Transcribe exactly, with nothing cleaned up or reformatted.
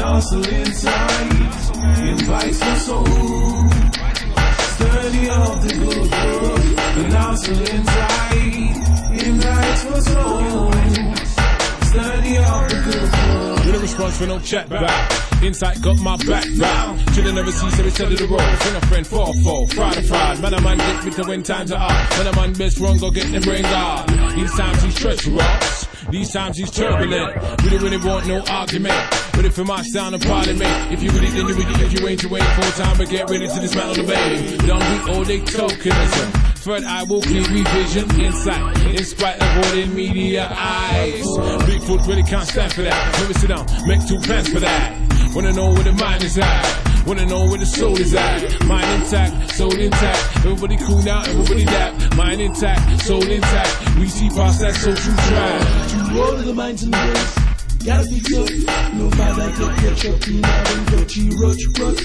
hustle inside invites the soul. Sturdy of the good work, the hustle inside invites the soul. Sturdy of the good work. With a response for no chat back. Insight got my back back. Chillin' never see, so we tell the road. Bring a friend, fall, fall, fried to fried. Man, a man get me to when times are hard. Man, a man best run, go get them brain guard. These times he's treacherous. These times he's turbulent. We don't really want no argument. Ready for my sound and parliament. If you really, then you really. If you ain't, you ain't. Full time, but get ready to dismantle the bay. Don't be all they tokenism. Third eye will clear revision, insight, in spite of all the media eyes. Bigfoot really can't stand for that. Let me sit down, make two plans for that. Wanna know where the mind is at. Wanna know where the soul is at. Mind intact, soul intact. Everybody cool now, everybody dap. Mind intact, soul intact. We see past that social track. To all of the minds and brains, gotta be good. No matter get catch up, you know, don't you rush, rush.